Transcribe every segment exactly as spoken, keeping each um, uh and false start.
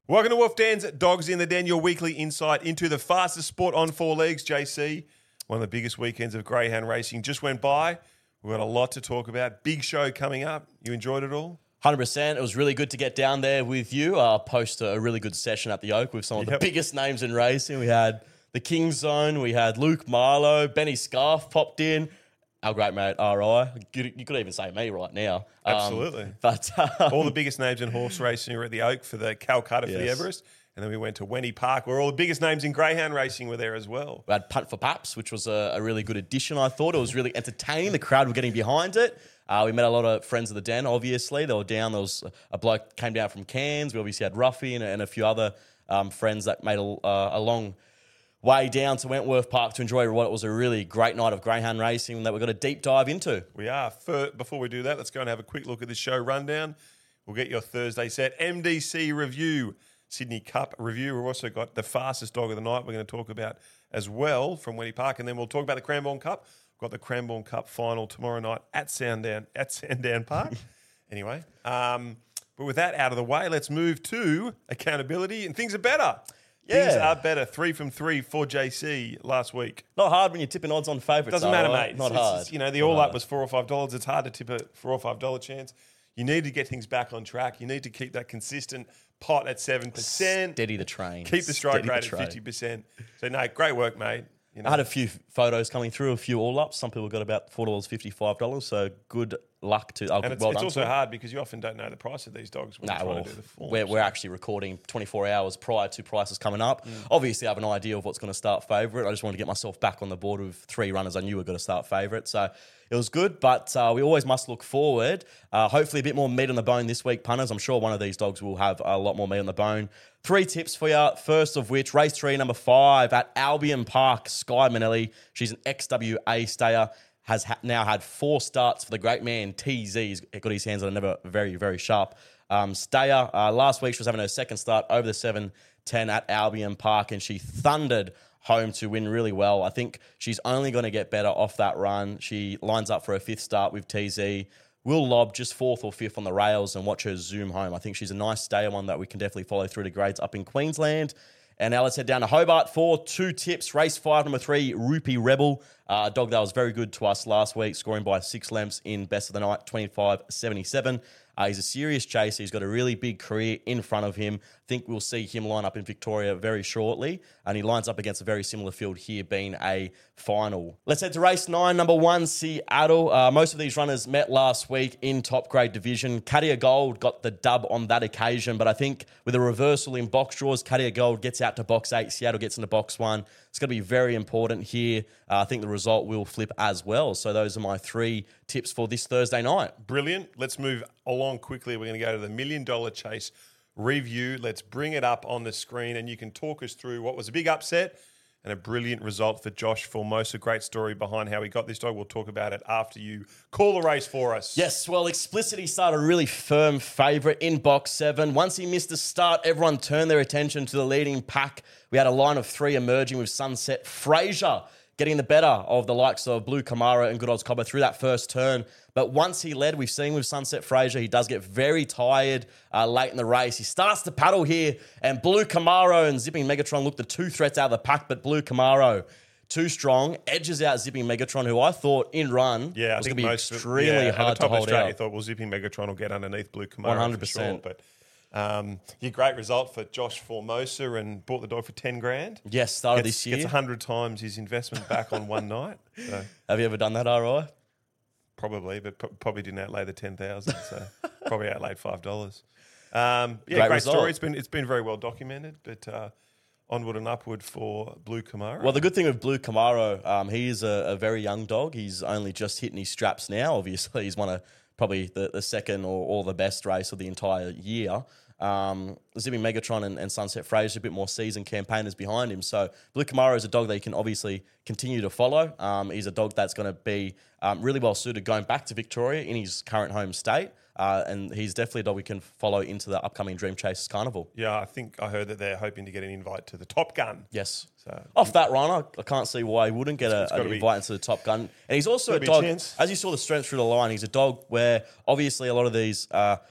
Welcome to Wolf Dan's Dogs in the Den, your weekly insight into the fastest sport on four legs. J C, one of the biggest weekends of greyhound racing just went by. We've got a lot to talk about. Big show coming up. You enjoyed it all? one hundred percent. It was really good to get down there with you. Uh, post a really good session at the Oak with some of Yep. the biggest names in racing. We had the King Zone. We had Luke Marlowe. Benny Scarf popped in. Our great mate, R I. You, you could even say me right now. Um, Absolutely. But um, All the biggest names in horse racing were at the Oak for the Calcutta for the Yes. Everest. And then we went to Wenny Park, where all the biggest names in greyhound racing were there as well. we had Punt for Paps, which was a, a really good addition, I thought. It was really entertaining. The crowd were getting behind it. Uh, we met a lot of friends of the Den, obviously. They were down. There was a bloke came down from Cairns. We obviously had Ruffy and, and a few other um, friends that made a, uh, a long way down to Wentworth Park to enjoy what was a really great night of greyhound racing that we've got a deep dive into. We are. For, before we do that, let's go and have a quick look at the show rundown. We'll get your Thursday set. M D C review, Sydney Cup review. We've also got the fastest dog of the night we're going to talk about as well from Wenny Park. And then we'll talk about the Cranbourne Cup. We've got the Cranbourne Cup final tomorrow night at Sandown, at Sandown Park. Anyway, um, but with that out of the way, let's move to accountability. And things are better. Things Yeah. are better. Three from three for J C last week. Not hard when you're tipping odds on favourites. Doesn't though, matter, right? mate. Not It's- hard. it's, you know, the Not all up hard. was four or five dollars. It's hard to tip a four or five dollar chance. You need to get things back on track. You need to keep that consistent pot at seven percent. Steady the train. Keep the strike Steady the rate at train. fifty percent. So no, great work, mate. You know, I had a few photos coming through, a few all ups. Some people got about four dollars fifty, five dollars. So good luck to. Oh, and it's, well it's done also to them. hard because you often don't know the price of these dogs when No, you're trying well, to do the form. we're, we're actually recording twenty-four hours prior to prices coming up. Obviously, I have an idea of what's going to start favourite. I just wanted to get myself back on the board with three runners I knew were going to start favourite. So it was good, but uh, we always must look forward. Uh, hopefully, a bit more meat on the bone this week, punters. I'm sure one of these dogs will have a lot more meat on the bone. Three tips for you. First of which, race three, number five at Albion Park, Sky Manelli. She's an X W A stayer. Has ha- now had four starts for the great man T Z. He's got his hands on another very, very sharp um, stayer. Uh, last week, she was having her second start over the seven ten at Albion Park, and she thundered home to win really well. I think she's only going to get better off that run. She lines up for a fifth start with T Z. Will lob just fourth or fifth on the rails and watch her zoom home. I think she's a nice stayer, one that we can definitely follow through to grades up in Queensland. And now let's head down to Hobart for two tips. Race five, number three, Rupee Rebel. Uh, a dog that was very good to us last week, scoring by six lengths in best of the night, twenty-five seventy-seven. Uh, he's a serious chaser. He's got a really big career in front of him. I think we'll see him line up in Victoria very shortly. And he lines up against a very similar field here, being a final. Let's head to race nine, number one, Seattle. Uh, most of these runners met last week in top grade division. Cadia Gold got the dub on that occasion, but I think with a reversal in box draws, Cadia Gold gets out to box eight, Seattle gets into box one. It's going to be very important here. Uh, I think the result will flip as well. So those are my three tips for this Thursday night. Brilliant. Let's move along quickly. We're going to go to the Million Dollar Chase review. Let's bring it up on the screen, and you can talk us through what was a big upset and a brilliant result for Josh Formosa. Great story behind how he got this dog. We'll talk about it after you call the race for us. Yes, well, Explicity started a really firm favourite in box seven. Once he missed the start, everyone turned their attention to the leading pack. We had a line of three emerging with Sunset Fraser getting the better of the likes of Blue Camaro and Good Odds Cobber through that first turn. But once he led, we've seen with Sunset Fraser, he does get very tired uh, late in the race. He starts to paddle here, and Blue Camaro and Zipping Megatron look the two threats out of the pack, but Blue Camaro, too strong, edges out Zipping Megatron, who I thought in run Yeah, I was think going to be most of it- extremely yeah, hard at the top to hold of the straight, out. You thought, well, Zipping Megatron will get underneath Blue Camaro one hundred for percent. sure. But um, yeah, great result for Josh Formosa, and bought the dog for ten grand. Yes, started Gets, this year. gets a hundred times his investment back on one night. So Have you ever done that, R I? probably, but pro- probably didn't outlay the ten thousand. So probably outlaid five dollars. Um, yeah, Great great, result. story. It's been it's been very well documented, but uh, onward and upward for Blue Camaro. Well, the good thing with Blue Camaro, um, he is a, a very young dog. He's only just hitting his straps now. Obviously, he's won a probably the, the second or, or the best race of the entire year. Um, Zipping Megatron and, and Sunset Fraser, a bit more seasoned campaigners behind him. So Blue Camaro is a dog that you can obviously continue to follow. Um, he's a dog that's going to be um, really well suited going back to Victoria in his current home state. Uh, and he's definitely a dog we can follow into the upcoming Dream Chasers Carnival. Yeah, I think I heard that they're hoping to get an invite to the Top Gun. Yes. So Off that run, I, I can't see why he wouldn't get a, it's gotta an be- invite into the Top Gun. And he's also a gotta be a dog, chance. as you saw the strength through the line, he's a dog where obviously a lot of these uh,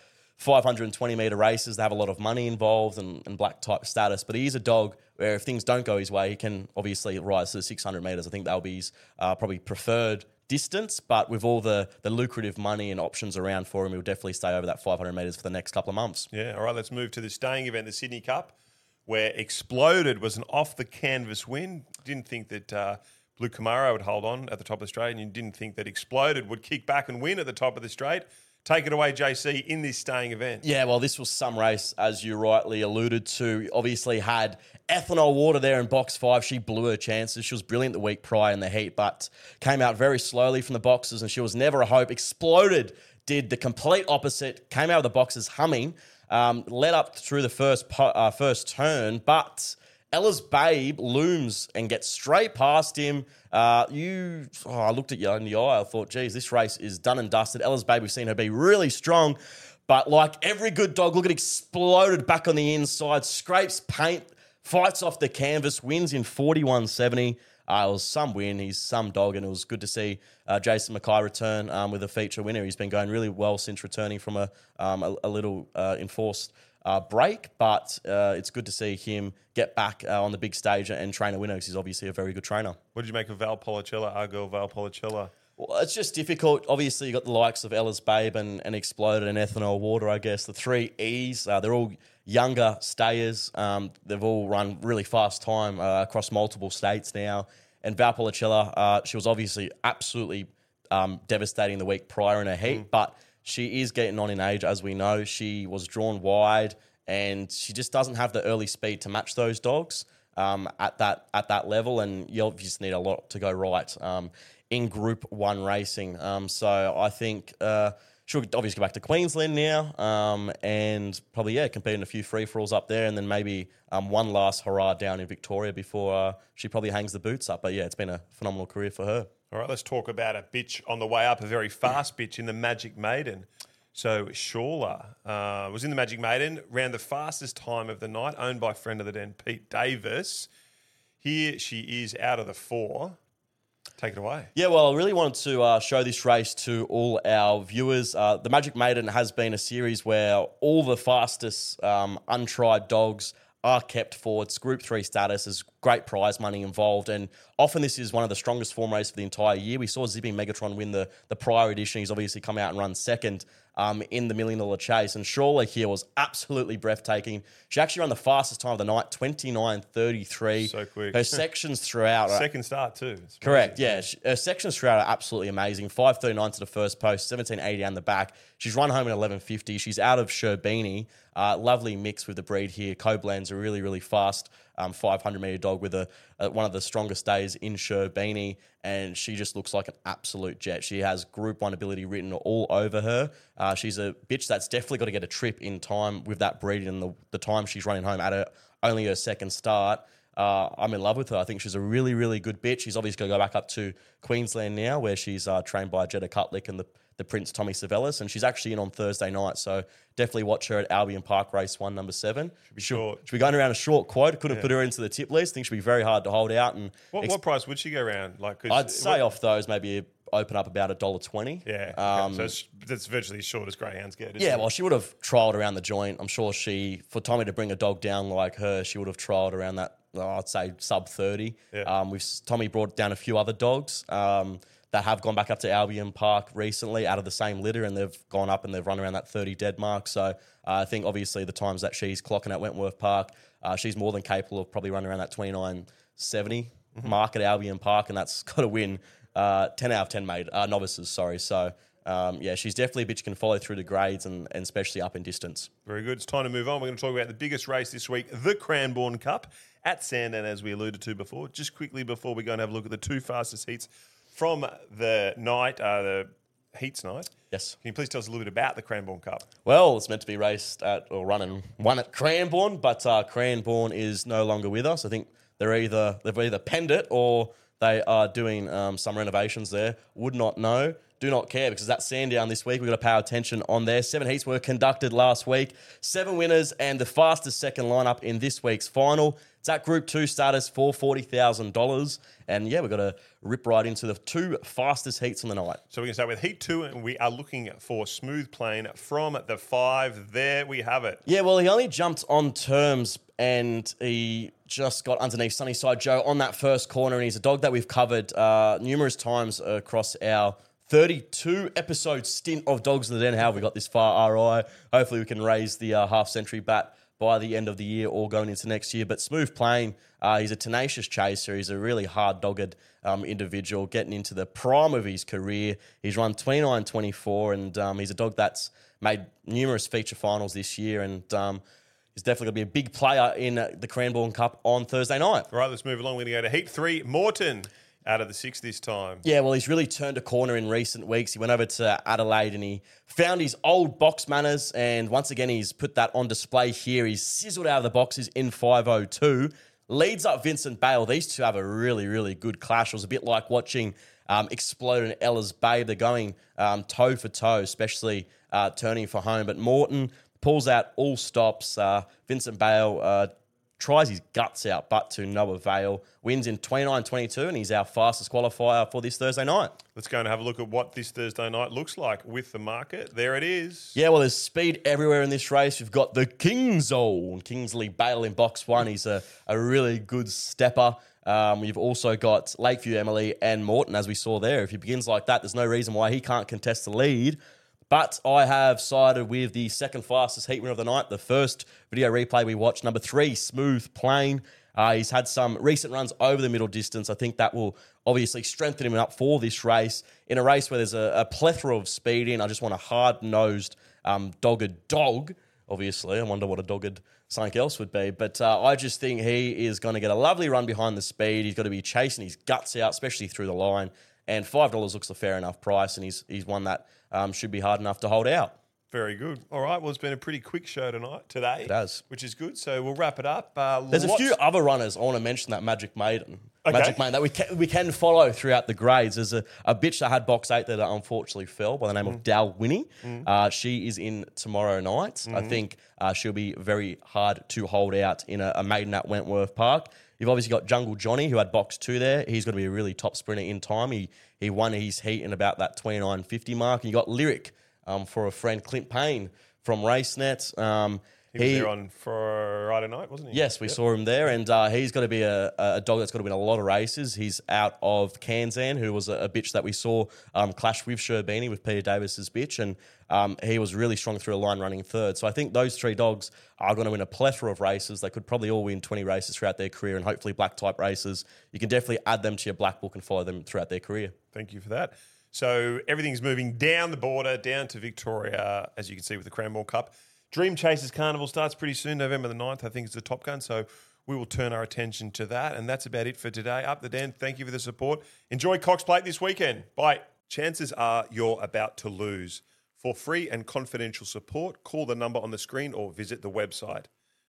five hundred twenty metre races. They have a lot of money involved and, and black type status. But he is a dog where if things don't go his way, he can obviously rise to the six hundred metres. I think that'll be his uh, probably preferred distance. But with all the, the lucrative money and options around for him, he'll definitely stay over that five hundred metres for the next couple of months. Yeah, all right, let's move to the staying event, the Sydney Cup, where Exploded was an off-the-canvas win. Didn't think that uh, Blue Camaro would hold on at the top of the straight, and you didn't think that Exploded would kick back and win at the top of the straight. Take it away, J C, in this staying event. Yeah, well, this was some race, as you rightly alluded to. Obviously had Ethanol Water there in box five. She blew her chances. She was brilliant the week prior in the heat, but came out very slowly from the boxes, and she was never a hope. Exploded did the complete opposite, came out of the boxes humming, um, led up through the first po- uh, first turn, but Ella's Babe looms and gets straight past him. Uh, you, oh, I looked at you in the eye. I thought, geez, this race is done and dusted. Ella's Babe, we've seen her be really strong, but like every good dog, look at Exploded back on the inside, scrapes paint, fights off the canvas, wins in forty-one seventy. Uh, it was some win. He's some dog, and it was good to see uh, Jason Mackay return um, with a feature winner. He's been going really well since returning from a um, a, a little uh, enforced Uh, break, but uh, it's good to see him get back uh, on the big stage and train a winner because he's obviously a very good trainer. What did you make of Valpolicella, our girl Valpolicella? Well, it's just difficult. Obviously, you got the likes of Ella's Babe and, and Exploded and Ethanol Water, I guess. The three E's, uh, they're all younger stayers. Um, they've all run really fast time uh, across multiple states now. And Valpolicella, uh, she was obviously absolutely um, devastating the week prior in her heat, mm. but she is getting on in age, as we know. She was drawn wide, and she just doesn't have the early speed to match those dogs um, at that at that level. And you obviously need a lot to go right um, in Group One racing. Um, so I think uh, she'll obviously go back to Queensland now, um, and probably yeah, compete in a few free for alls up there, and then maybe um, one last hurrah down in Victoria before uh, she probably hangs the boots up. But yeah, it's been a phenomenal career for her. All right, let's talk about a bitch on the way up, a very fast bitch in the Magic Maiden. So Shawla uh, was in the Magic Maiden, ran the fastest time of the night, owned by friend of the den, Pete Davis. Here she is out of the four. Take it away. Yeah, well, I really wanted to uh, show this race to all our viewers. Uh, the Magic Maiden has been a series where all the fastest um, untried dogs are kept forward. It's Group three status. There's great prize money involved, and often this is one of the strongest form races for the entire year. We saw Zipping Megatron win the, the prior edition. He's obviously come out and run second um, in the Million Dollar Chase, and Shawla here was absolutely breathtaking. She actually ran the fastest time of the night, twenty-nine thirty-three. So quick. Her sections throughout... Are, Second start too. It's correct, amazing. yeah. She, her sections throughout are absolutely amazing. five thirty-nine to the first post, seventeen eighty down the back. She's run home in eleven fifty. She's out of Sherbini. Uh, lovely mix with the breed here. Koblenz a really, really fast um, five hundred metre dog with a, a one of the strongest days in Sherbini, and she just looks like an absolute jet. She has Group one ability written all over her. Uh, she's a bitch that's definitely got to get a trip in time with that breed and the, the time she's running home at her, only her second start. Uh, I'm in love with her. I think she's a really, really good bitch. She's obviously going to go back up to Queensland now, where she's uh, trained by Jetta Cutlick and the, the Prince Tommy Savellis, and she's actually in on Thursday night. So definitely watch her at Albion Park Race One, number seven. Should be short. She'll be going around a short quote. Couldn't Yeah. put her into the tip list. I think she'll be very hard to hold out. And What, ex- what price would she go around? Like, 'cause I'd say what- off those maybe open up about a dollar twenty. Yeah. Um, okay. So it's, that's virtually as short as greyhounds get. Isn't Yeah, it? well, she would have trialled around the joint. I'm sure she, for Tommy to bring a dog down like her, she would have trialled around that, oh, I'd say sub thirty. Yeah. Um, we've Tommy brought down a few other dogs um, that have gone back up to Albion Park recently out of the same litter, and they've gone up and they've run around that thirty dead mark. So uh, I think obviously the times that she's clocking at Wentworth Park, uh, she's more than capable of probably running around that twenty-nine seventy mm-hmm. mark at Albion Park, and that's got to win uh, ten out of ten made uh, novices. Sorry, so. Um, yeah, she's definitely a bitch who can follow through the grades and, and especially up in distance. Very good. It's time to move on. We're going to talk about the biggest race this week, the Cranbourne Cup at Sandown, as we alluded to before. Just quickly before we go and have a look at the two fastest heats from the night, uh, the heats night. Yes. Can you please tell us a little bit about the Cranbourne Cup? Well, it's meant to be raced at or run and won at Cranbourne, but uh, Cranbourne is no longer with us. I think they're either they've either penned it or they are doing um, some renovations there. Would not know. Do not care because that's Sandown this week. We've got to pay our attention on there. Seven heats were conducted last week. Seven winners and the fastest second lineup in this week's final. It's at Group two status for forty thousand dollars. And yeah, we've got to rip right into the two fastest heats on the night. So we're going to start with Heat two, and we are looking for Smooth Plane from the five. There we have it. Yeah, well, he only jumped on terms and he just got underneath Sunnyside Joe on that first corner. And he's a dog that we've covered uh, numerous times across our thirty-two episode stint of Dogs in the Den. How have we got this far, R I? Hopefully we can raise the uh, half-century bat by the end of the year or going into next year. But Smooth Plane, uh, he's a tenacious chaser. He's a really hard-dogged um, individual getting into the prime of his career. He's run twenty-nine twenty-four, and um, he's a dog that's made numerous feature finals this year, and um, he's definitely going to be a big player in uh, the Cranbourne Cup on Thursday night. All right, let's move along. We're going to go to Heat three. Morton out of the six this time. Yeah, well, he's really turned a corner in recent weeks. He went over to Adelaide and he found his old box manners, and once again, he's put that on display here. He's sizzled out of the boxes in five oh two. Leads up Vincent Bale. These two have a really, really good clash. It was a bit like watching um, Explode and Ella's Babe. They're going um, toe for toe, especially uh, turning for home. But Morton pulls out all stops. Uh, Vincent Bale uh, tries his guts out, but to no avail. Wins in twenty-nine twenty-two, and he's our fastest qualifier for this Thursday night. Let's go and have a look at what this Thursday night looks like with the market. There it is. Yeah, well, there's speed everywhere in this race. We've got the King Zone, Kingsley Bale in box one. He's a, a really good stepper. Um, we've also got Lakeview Emily and Morton, as we saw there. If he begins like that, there's no reason why he can't contest the lead. But I have sided with the second fastest heat winner of the night. The first video replay we watched, number three, Smooth Plane. Uh, he's had some recent runs over the middle distance. I think that will obviously strengthen him up for this race. In a race where there's a, a plethora of speed in, I just want a hard-nosed, um, dogged dog. Obviously, I wonder what a dogged something else would be. But uh, I just think he is going to get a lovely run behind the speed. He's got to be chasing his guts out, especially through the line. And five dollars looks a fair enough price, and he's he's one that um, should be hard enough to hold out. Very good. All right. Well, it's been a pretty quick show tonight, today. It has. Which is good. So we'll wrap it up. Uh, There's lots- a few other runners I want to mention that Magic Maiden. Okay. Magic Maiden that we can, we can follow throughout the grades. There's a, a bitch that had box eight that unfortunately fell by the name Mm. of Dal Winnie. Mm. Uh, she is in tomorrow night. Mm-hmm. I think uh, she'll be very hard to hold out in a, a maiden at Wentworth Park. You've obviously got Jungle Johnny, who had box two there. He's going to be a really top sprinter in time. He he won his heat in about that twenty-nine fifty mark. And you got Lyric um, for a friend, Clint Payne from RaceNet. Um, He was there on Friday night, wasn't he? Yes, we Yep. saw him there, and uh, he's got to be a, a dog that's got to win a lot of races. He's out of Kansan, who was a, a bitch that we saw um, clash with Sherbini, with Peter Davis's bitch, and um, he was really strong through a line running third. So I think those three dogs are going to win a plethora of races. They could probably all win twenty races throughout their career, and hopefully black type races. You can definitely add them to your black book and follow them throughout their career. Thank you for that. So everything's moving down the border, down to Victoria, as you can see with the Cranbourne Cup. Dream Chasers Carnival starts pretty soon, November the ninth, I think is the Top Gun. So we will turn our attention to that. And that's about it for today. Up the Den, thank you for the support. Enjoy Cox Plate this weekend. Bye. Chances are you're about to lose. For free and confidential support, call the number on the screen or visit the website.